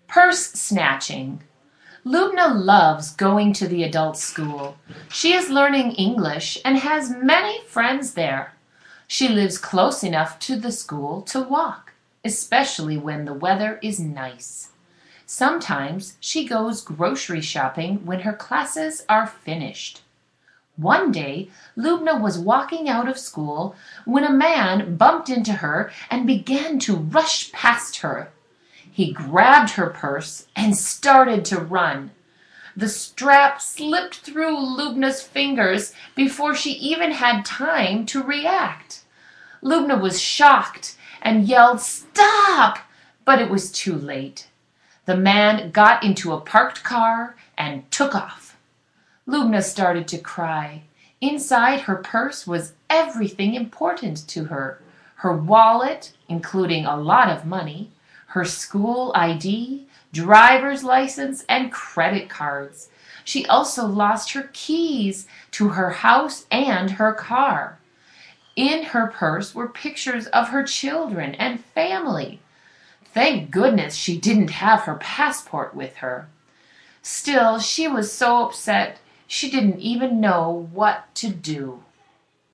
Purse snatching. Lubna loves going to the adult school. She is learning English and has many friends there. She lives close enough to the school to walk, especially when the weather is nice. Sometimes she goes grocery shopping when her classes are finished. One day, Lubna was walking out of school when a man bumped into her and began to rush past her. He grabbed her purse and started to run. The strap slipped through Lubna's fingers before she even had time to react. Lubna was shocked and yelled, "Stop!" but it was too late. The man got into a parked car and took off. Lubna started to cry. Inside her purse was everything important to her. Her wallet, including a lot of money, her school ID, driver's license, and credit cards. She also lost her keys to her house and her car. In her purse were pictures of her children and family. Thank goodness she didn't have her passport with her. Still, she was so upset she didn't even know what to do.